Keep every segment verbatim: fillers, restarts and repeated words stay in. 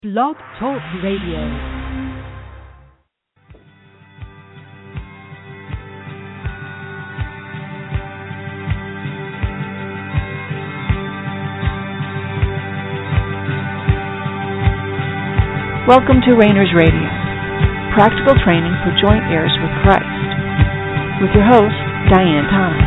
Blog Talk Radio. Welcome to Rainers Radio, practical training for joint heirs with Christ, with your host, Diane Thomas.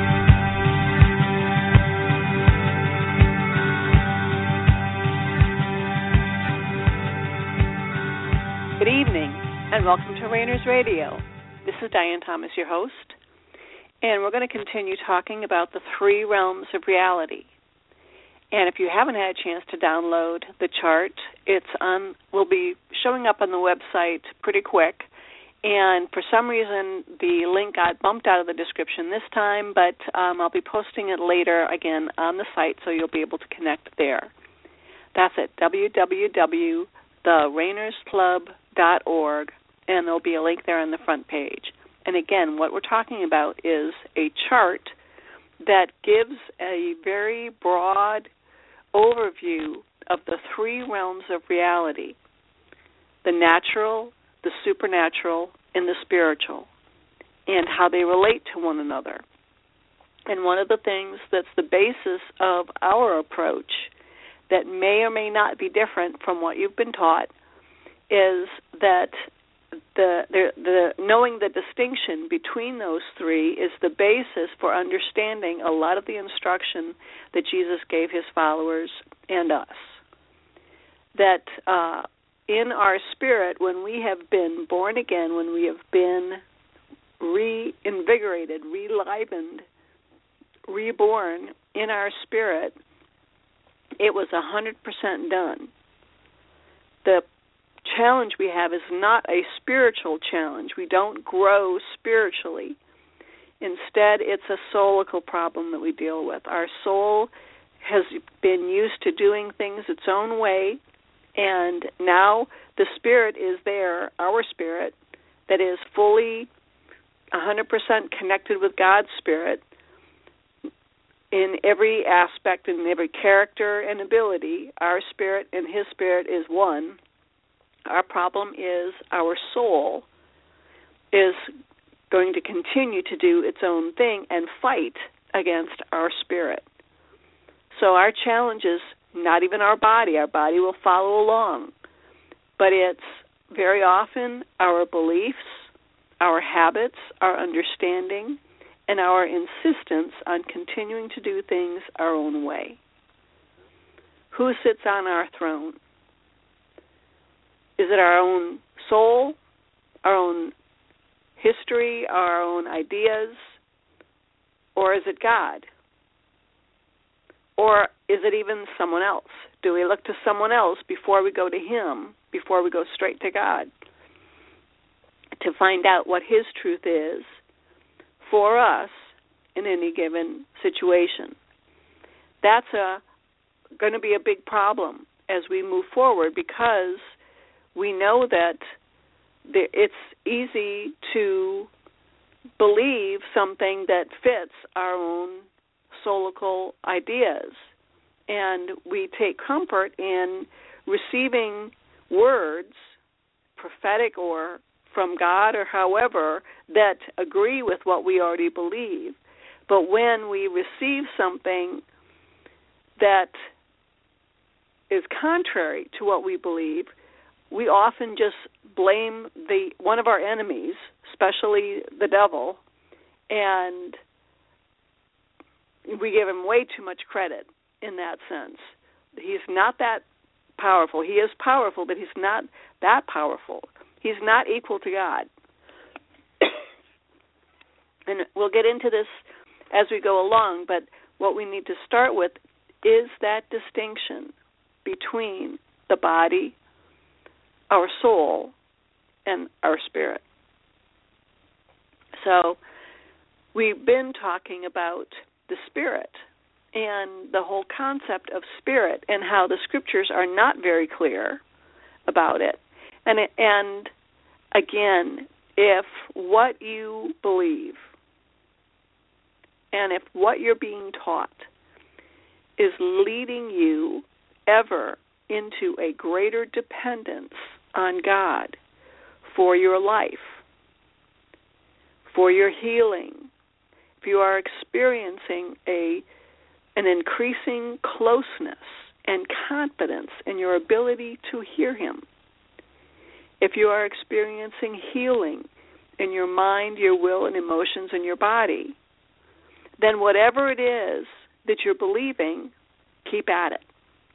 Good evening, and welcome to Rainers Radio. This is Diane Thomas, your host, and we're going to continue talking about the three realms of reality. And if you haven't had a chance to download the chart, it's on, will be showing up on the website pretty quick. And for some reason, the link got bumped out of the description this time, but um, I'll be posting it later again on the site, so you'll be able to connect there. That's at w w w dot the rainers club dot org, and there'll be a link there on the front page. And again, what we're talking about is a chart that gives a very broad overview of the three realms of reality: the natural, the supernatural, and the spiritual, and how they relate to one another. And one of the things that's the basis of our approach that may or may not be different from what you've been taught is that the, the, the knowing the distinction between those three is the basis for understanding a lot of the instruction that Jesus gave his followers and us. That uh, in our spirit, when we have been born again, when we have been reinvigorated, relivened, reborn in our spirit, it was one hundred percent done. The challenge we have is not a spiritual challenge. We don't grow spiritually. Instead, it's a soulical problem that we deal with. Our soul has been used to doing things its own way, and now the spirit is there, our spirit, that is fully one hundred percent connected with God's spirit in every aspect, in every character and ability. Our spirit and his spirit is one. Our problem is our soul is going to continue to do its own thing and fight against our spirit. So our challenge is not even our body. Our body will follow along. But it's very often our beliefs, our habits, our understanding, and our insistence on continuing to do things our own way. Who sits on our throne? Is it our own soul, our own history, our own ideas, or is it God? Or is it even someone else? Do we look to someone else before we go to him, before we go straight to God, to find out what his truth is for us in any given situation? That's a, going to be a big problem as we move forward, because we know that it's easy to believe something that fits our own soulical ideas, and we take comfort in receiving words, prophetic or from God or however, that agree with what we already believe. But when we receive something that is contrary to what we believe, we often just blame the one of our enemies, especially the devil, and we give him way too much credit in that sense. He's not that powerful. He is powerful, but he's not that powerful. He's not equal to God. And we'll get into this as we go along, but what we need to start with is that distinction between the body, our soul, and our spirit. So we've been talking about the spirit and the whole concept of spirit and how the scriptures are not very clear about it. And, it, and again, if what you believe and if what you're being taught is leading you ever into a greater dependence on God for your life, for your healing, if you are experiencing a an increasing closeness and confidence in your ability to hear Him, if you are experiencing healing in your mind, your will, and emotions in your body, then whatever it is that you're believing, keep at it.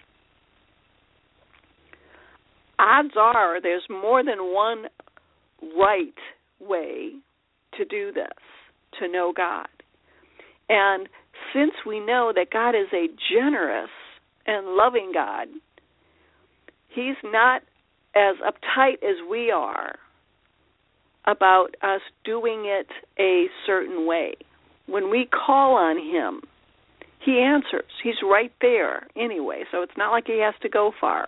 Odds are there's more than one right way to do this, to know God. And since we know that God is a generous and loving God, He's not as uptight as we are about us doing it a certain way. When we call on Him, He answers. He's right there anyway, so it's not like He has to go far.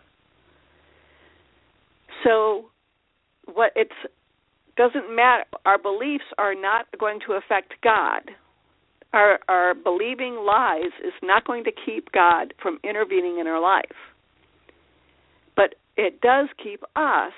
So what it's doesn't matter. Our beliefs are not going to affect God. Our, our believing lies is not going to keep God from intervening in our life. But it does keep us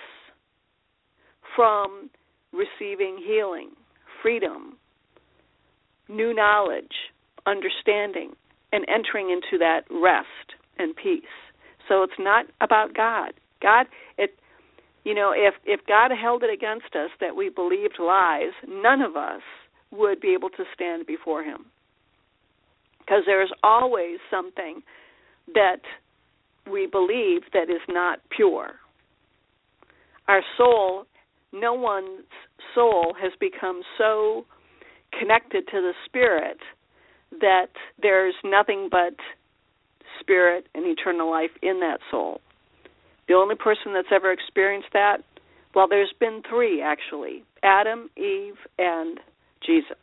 from receiving healing, freedom, new knowledge, understanding, and entering into that rest and peace. So it's not about God. God, it, you know, if, if God held it against us that we believed lies, none of us would be able to stand before Him. Because there is always something that we believe that is not pure. Our soul, no one's soul has become so connected to the Spirit that there's nothing but Spirit and eternal life in that soul. The only person that's ever experienced that, well, there's been three, actually, Adam, Eve, and Jesus.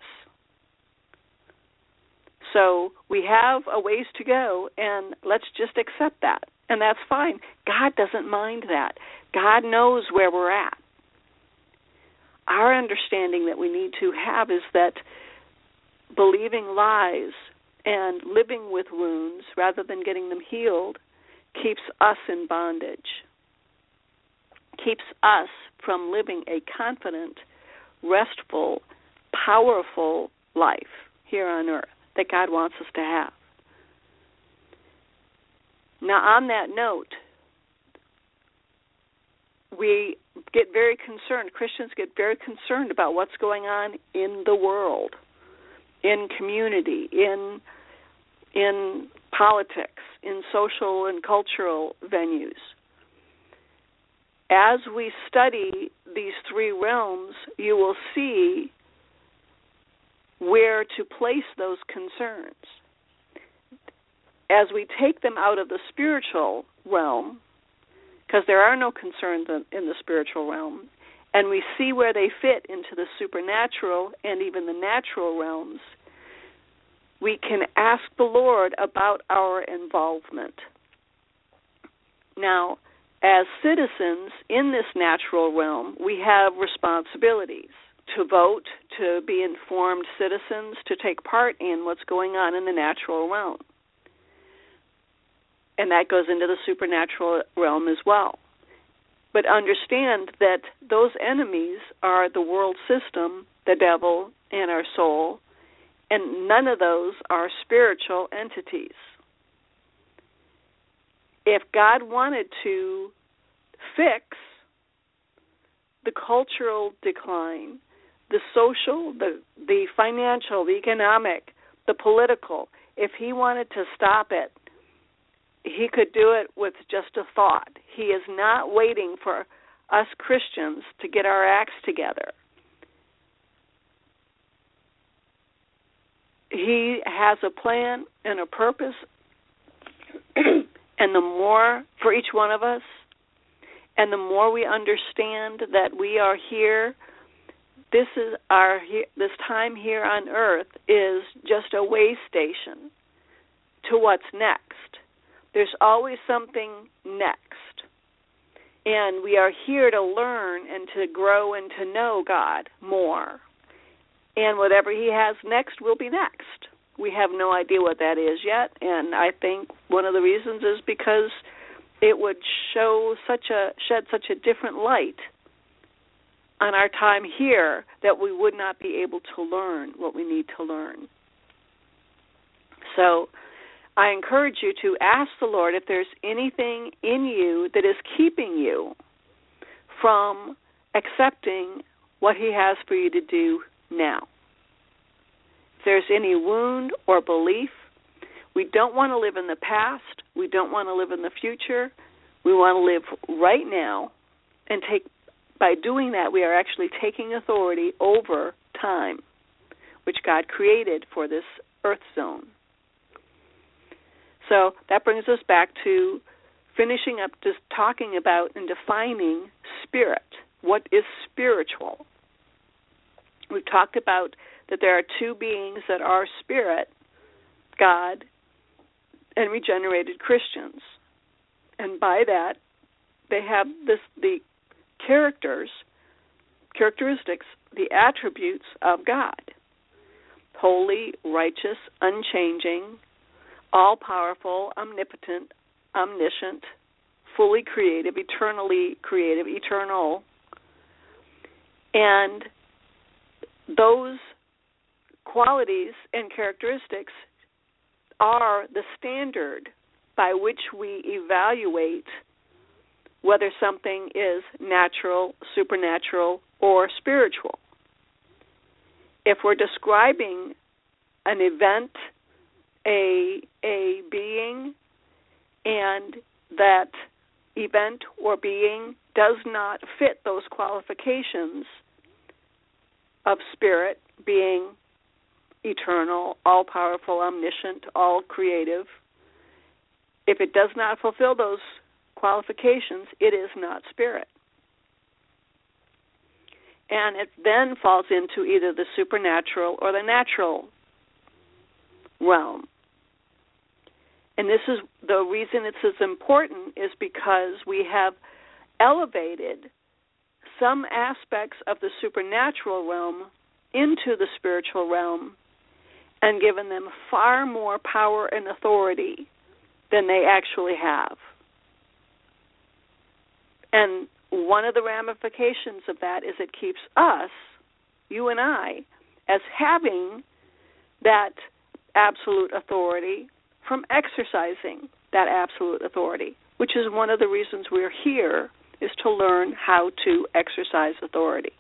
So we have a ways to go, and let's just accept that. And that's fine. God doesn't mind that. God knows where we're at. Our understanding that we need to have is that believing lies and living with wounds rather than getting them healed keeps us in bondage, keeps us from living a confident, restful, powerful life here on earth that God wants us to have. Now, on that note, we get very concerned, Christians get very concerned about what's going on in the world, in community, in in politics, in social and cultural venues. As we study these three realms, you will see where to place those concerns. As we take them out of the spiritual realm, because there are no concerns in the spiritual realm, and we see where they fit into the supernatural and even the natural realms, we can ask the Lord about our involvement. Now, as citizens in this natural realm, we have responsibilities to vote, to be informed citizens, to take part in what's going on in the natural realm. And that goes into the supernatural realm as well. But understand that those enemies are the world system, the devil, and our soul, and none of those are spiritual entities. If God wanted to fix the cultural decline, the social, the, the financial, the economic, the political, if He wanted to stop it, He could do it with just a thought. He is not waiting for us Christians to get our acts together. He has a plan and a purpose, and the more for each one of us, and the more we understand that we are here, this is our this time here on earth is just a way station to what's next. There's always something next. And we are here to learn and to grow and to know God more. And whatever He has next will be next. We have no idea what that is yet, and I think one of the reasons is because it would show such a shed such a different light on our time here that we would not be able to learn what we need to learn. So I encourage you to ask the Lord if there's anything in you that is keeping you from accepting what He has for you to do now. If there's any wound or belief, we don't want to live in the past. We don't want to live in the future. We want to live right now, and take. By doing that, we are actually taking authority over time, which God created for this earth zone. So that brings us back to finishing up just talking about and defining spirit. What is spiritual? We've talked about that there are two beings that are spirit, God and regenerated Christians. And by that, they have this the characters, characteristics, the attributes of God. Holy, righteous, unchanging, all-powerful, omnipotent, omniscient, fully creative, eternally creative, eternal. And those qualities and characteristics are the standard by which we evaluate whether something is natural, supernatural, or spiritual. If we're describing an event, a, a being, and that event or being does not fit those qualifications of spirit, being eternal, all-powerful, omniscient, all-creative, if it does not fulfill those qualifications, it is not spirit. And it then falls into either the supernatural or the natural realm. And this is the reason it's as important is because we have elevated some aspects of the supernatural realm into the spiritual realm and given them far more power and authority than they actually have. And one of the ramifications of that is it keeps us, you and I, as having that absolute authority from exercising that absolute authority, which is one of the reasons we're here, is to learn how to exercise authority.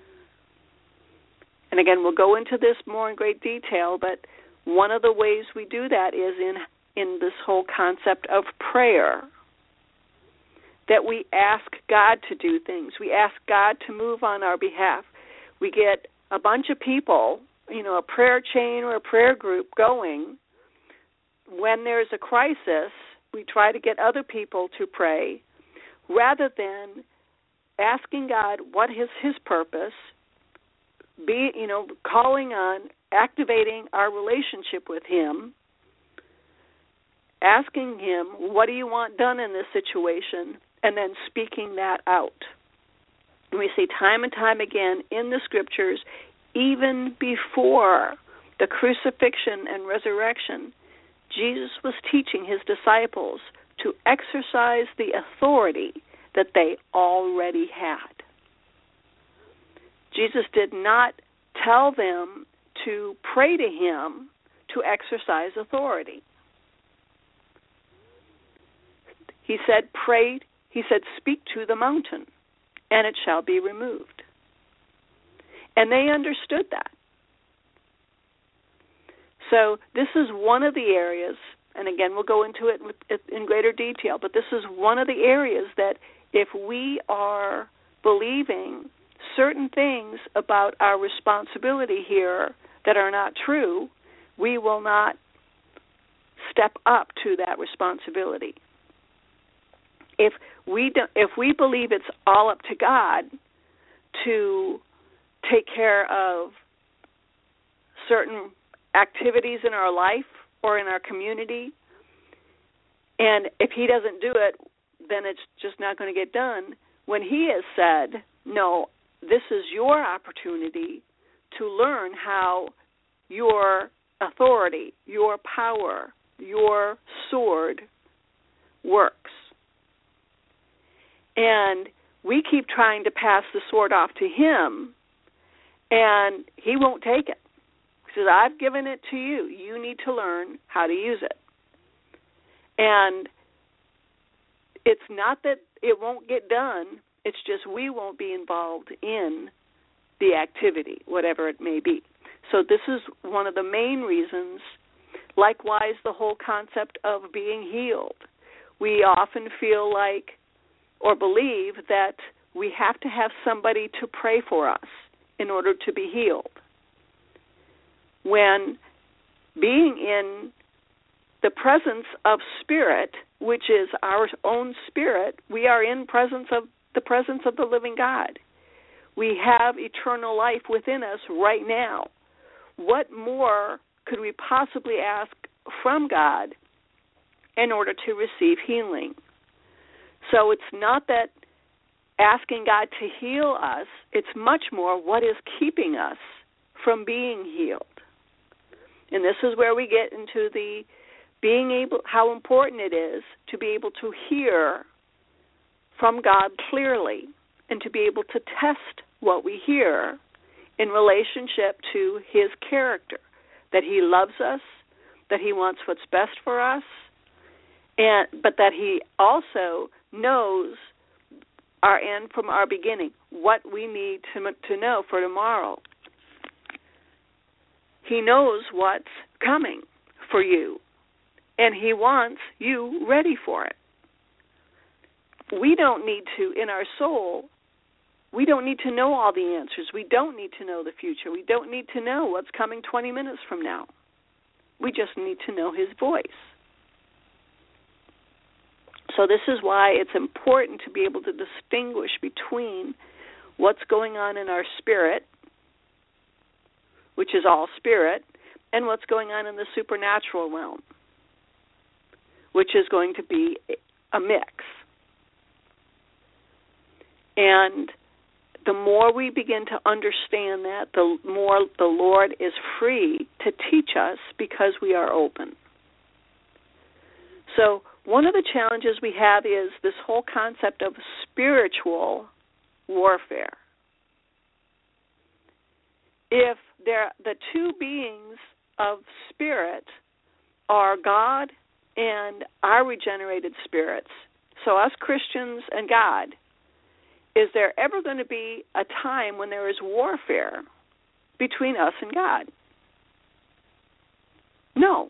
And again, we'll go into this more in great detail, but one of the ways we do that is in, in this whole concept of prayer. That we ask God to do things. We ask God to move on our behalf. We get a bunch of people, you know, a prayer chain or a prayer group going. When there's a crisis, we try to get other people to pray rather than asking God what is His purpose, be, you know, calling on, activating our relationship with Him, asking Him, what do you want done in this situation? And then speaking that out. And we see time and time again in the Scriptures, even before the crucifixion and resurrection, Jesus was teaching His disciples to exercise the authority that they already had. Jesus did not tell them to pray to Him to exercise authority. He said, pray He said, speak to the mountain, and it shall be removed. And they understood that. So this is one of the areas, and again, we'll go into it in greater detail, but this is one of the areas that if we are believing certain things about our responsibility here that are not true, we will not step up to that responsibility. If we do, if we believe it's all up to God to take care of certain activities in our life or in our community, and if He doesn't do it, then it's just not going to get done, when He has said, no, this is your opportunity to learn how your authority, your power, your sword works. And we keep trying to pass the sword off to him, and he won't take it. He says, I've given it to you. You need to learn how to use it. And it's not that it won't get done. It's just we won't be involved in the activity, whatever it may be. So this is one of the main reasons. Likewise, the whole concept of being healed. We often feel like or believe that we have to have somebody to pray for us in order to be healed. When being in the presence of spirit, which is our own spirit, we are in presence of the presence of the living God. We have eternal life within us right now. What more could we possibly ask from God in order to receive healing? So it's not that asking God to heal us, it's much more what is keeping us from being healed. And this is where we get into the being able, how important it is to be able to hear from God clearly and to be able to test what we hear in relationship to his character, that he loves us, that he wants what's best for us, and but that he also knows our end from our beginning, what we need to, to know for tomorrow. He knows what's coming for you, and he wants you ready for it. We don't need to, in our soul, we don't need to know all the answers. We don't need to know the future. We don't need to know what's coming twenty minutes from now. We just need to know his voice. So this is why it's important to be able to distinguish between what's going on in our spirit, which is all spirit, and what's going on in the supernatural realm, which is going to be a mix. And the more we begin to understand that, the more the Lord is free to teach us because we are open. So one of the challenges we have is this whole concept of spiritual warfare. If there, the two beings of spirit are God and our regenerated spirits, so us Christians and God, is there ever going to be a time when there is warfare between us and God? No.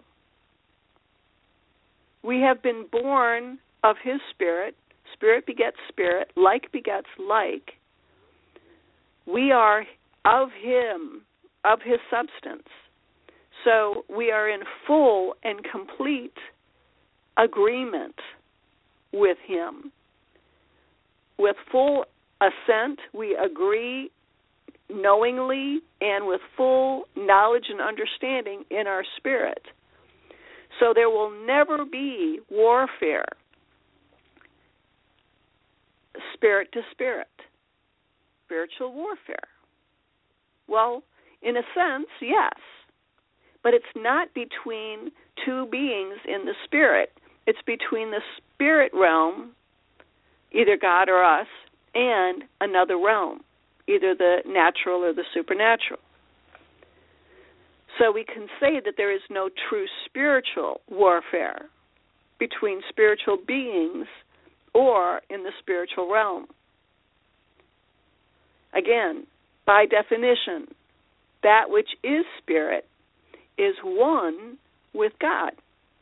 We have been born of his spirit. Spirit begets spirit. Like begets like. We are of him, of his substance. So we are in full and complete agreement with him. With full assent, we agree knowingly and with full knowledge and understanding in our spirit. So there will never be warfare, spirit to spirit, spiritual warfare. Well, in a sense, yes, but it's not between two beings in the spirit. It's between the spirit realm, either God or us, and another realm, either the natural or the supernatural. So we can say that there is no true spiritual warfare between spiritual beings or in the spiritual realm. Again, by definition, that which is spirit is one with God.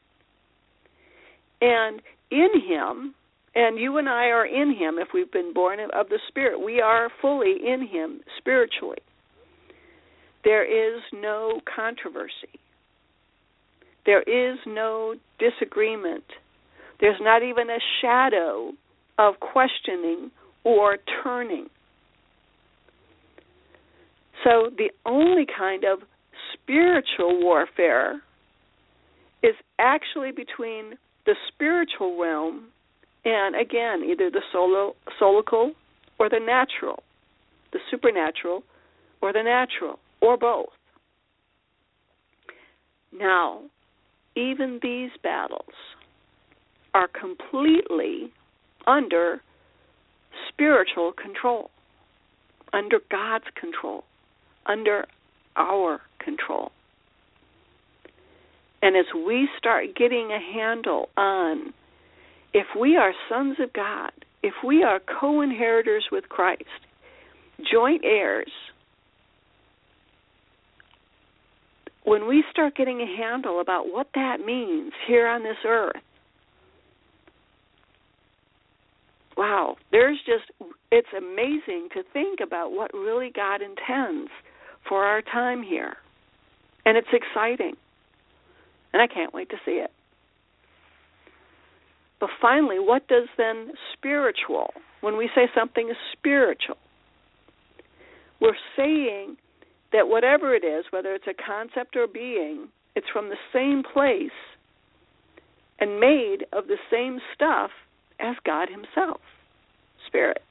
And in him, and you and I are in him if we've been born of the Spirit. We are fully in him spiritually. There is no controversy. There is no disagreement. There's not even a shadow of questioning or turning. So the only kind of spiritual warfare is actually between the spiritual realm and, again, either the solo, solical or the natural, the supernatural or the natural, or both. Now, even these battles are completely under spiritual control, under God's control, under our control. And as we start getting a handle on if we are sons of God, if we are co-inheritors with Christ, joint heirs, when we start getting a handle about what that means here on this earth, wow, there's just, it's amazing to think about what really God intends for our time here. And it's exciting. And I can't wait to see it. But finally, what does then spiritual, when we say something is spiritual, we're saying that whatever it is, whether it's a concept or being, it's from the same place and made of the same stuff as God himself, spirit.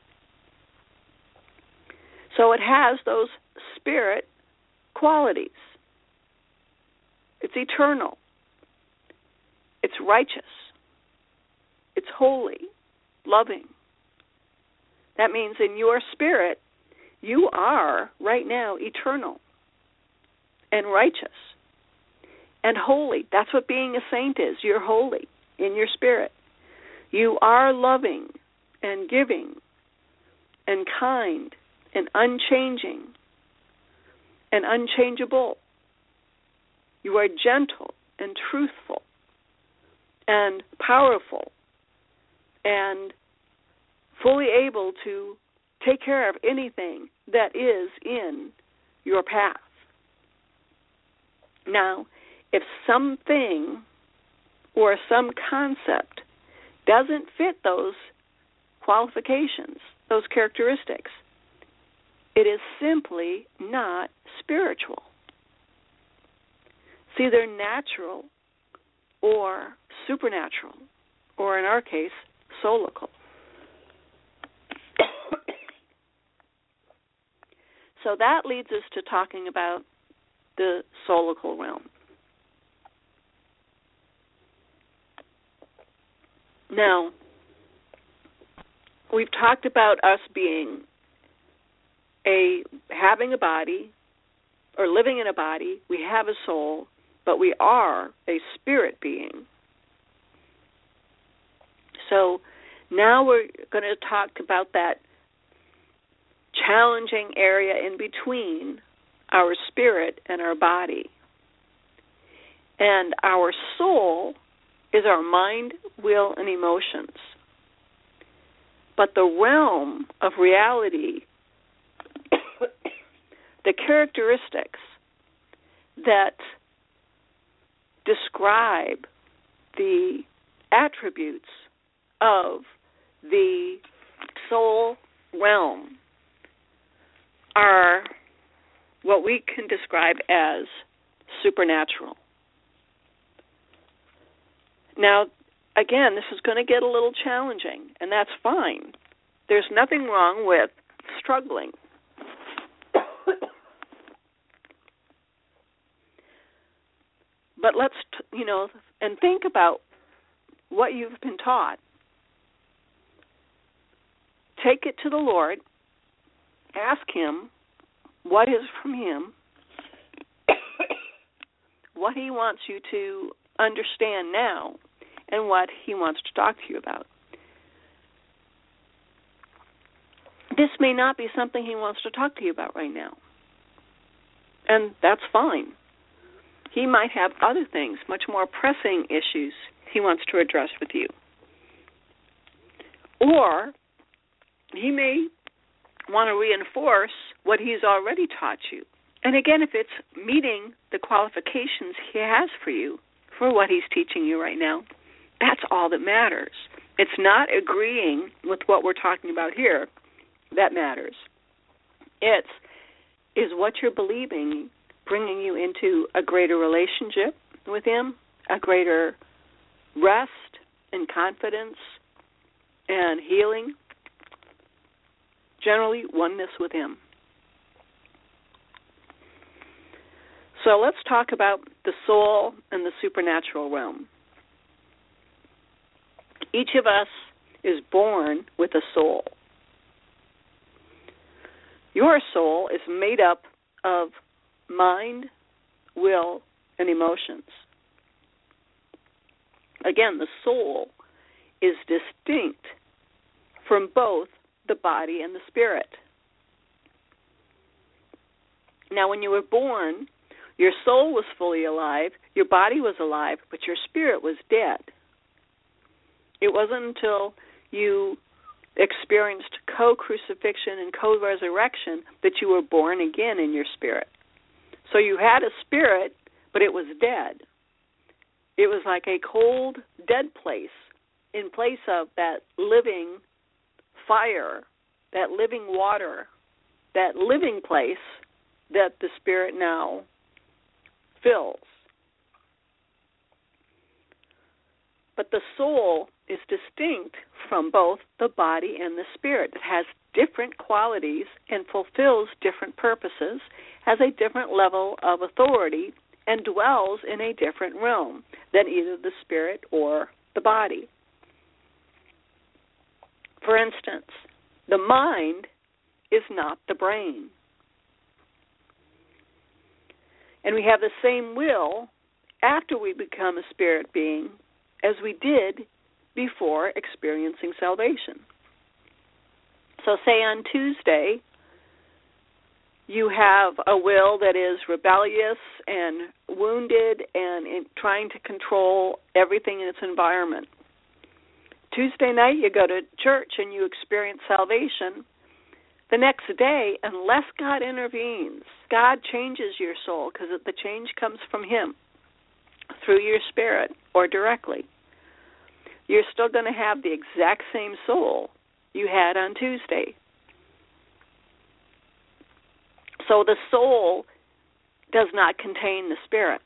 So it has those spirit qualities. It's eternal. It's righteous. It's holy, loving. That means in your spirit, you are right now eternal and righteous and holy. That's what being a saint is. You're holy in your spirit. You are loving and giving and kind and unchanging and unchangeable. You are gentle and truthful and powerful and fully able to take care of anything that is in your path. Now, if something or some concept doesn't fit those qualifications, those characteristics, it is simply not spiritual. It's either natural or supernatural, or in our case, soulical. So that leads us to talking about the soulical realm. Now, we've talked about us being a having a body or living in a body. We have a soul, but we are a spirit being. So now we're going to talk about that challenging area in between our spirit and our body. And our soul is our mind, will, and emotions. But the realm of reality, the characteristics that describe the attributes of the soul realm are what we can describe as supernatural. Now, again, this is going to get a little challenging, and that's fine. There's nothing wrong with struggling. But let's, you know, and think about what you've been taught. Take it to the Lord. Ask Him what is from Him, what He wants you to understand now, and what He wants to talk to you about. This may not be something He wants to talk to you about right now, and that's fine. He might have other things, much more pressing issues He wants to address with you. Or He may want to reinforce what He's already taught you. And again, if it's meeting the qualifications He has for you, for what He's teaching you right now, that's all that matters. It's not agreeing with what we're talking about here that matters. It's, is what you're believing bringing you into a greater relationship with Him, a greater rest and confidence and healing, generally oneness with Him. So let's talk about the soul and the supernatural realm. Each of us is born with a soul. Your soul is made up of mind, will, and emotions. Again, the soul is distinct from both the body and the spirit. Now, when you were born, your soul was fully alive, your body was alive, but your spirit was dead. It wasn't until you experienced co-crucifixion and co-resurrection that you were born again in your spirit. So you had a spirit, but it was dead. It was like a cold, dead place in place of that living fire, that living water, that living place that the spirit now fills. But the soul is distinct from both the body and the spirit. It has different qualities and fulfills different purposes, has a different level of authority, and dwells in a different realm than either the spirit or the body. For instance, the mind is not the brain. And we have the same will after we become a spirit being as we did before experiencing salvation. So say on Tuesday, you have a will that is rebellious and wounded and in trying to control everything in its environment. Tuesday night, you go to church and you experience salvation. The next day, unless God intervenes, God changes your soul, because the change comes from Him through your spirit or directly. You're still going to have the exact same soul you had on Tuesday. So the soul does not contain the spirit.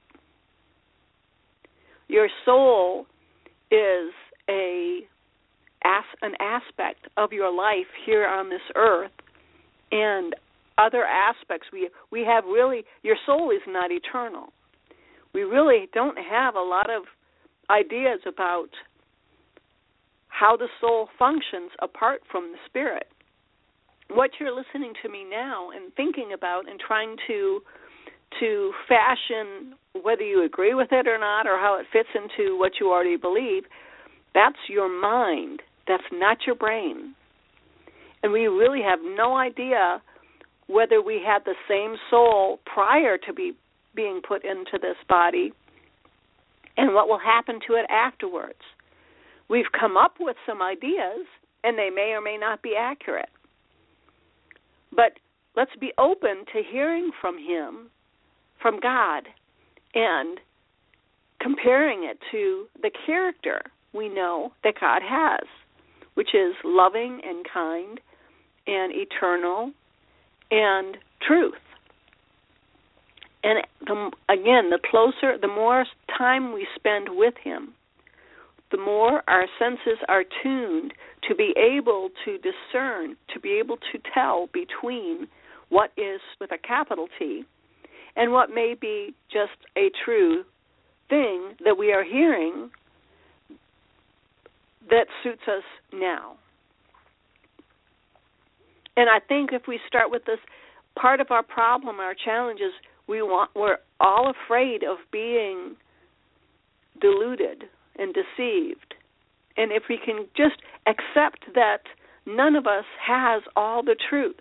Your soul is a an aspect of your life here on this earth, and other aspects. We we have really, your soul is not eternal. We really don't have a lot of ideas about how the soul functions apart from the spirit. What you're listening to me now and thinking about and trying to to fashion, whether you agree with it or not, or how it fits into what you already believe, that's your mind. That's not your brain. And we really have no idea whether we had the same soul prior to be being put into this body and what will happen to it afterwards. We've come up with some ideas, and they may or may not be accurate. But let's be open to hearing from Him, from God, and comparing it to the character we know that God has, which is loving and kind and eternal and truth. And the, again, the closer, the more time we spend with Him, the more our senses are tuned to be able to discern, to be able to tell between what is with a capital T and what may be just a true thing that we are hearing that suits us now. And I think if we start with this, part of our problem, our challenge is we want, we're all afraid of being deluded and deceived. And if we can just accept that none of us has all the truth,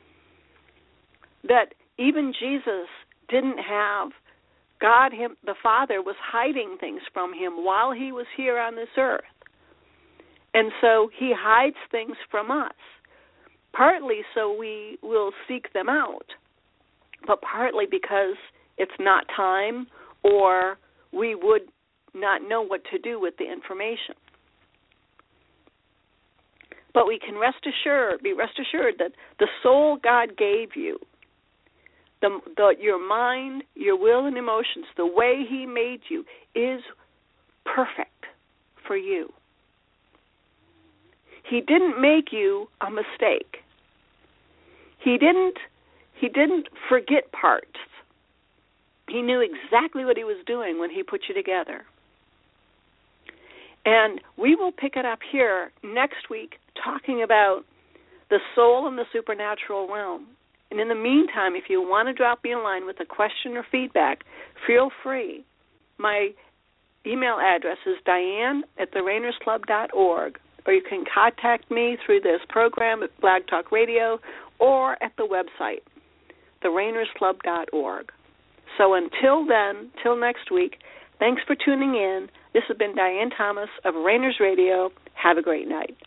that even Jesus didn't have, God, him, the Father, was hiding things from Him while He was here on this earth. And so He hides things from us, partly so we will seek them out, but partly because it's not time or we would not know what to do with the information. But we can rest assured, be rest assured that the soul God gave you, the, the, your mind, your will and emotions, the way He made you is perfect for you. He didn't make you a mistake. He didn't, he didn't forget parts. He knew exactly what He was doing when He put you together. And we will pick it up here next week talking about the soul in the supernatural realm And in the meantime, if you want to drop me a line with a question or feedback, feel free. My email address is diane at the rainers club dot org, or you can contact me through this program at Blog Talk Radio or at the website, the rainers club dot org. So until then, till next week, thanks for tuning in. This has been Diane Thomas of Rainers Radio. Have a great night.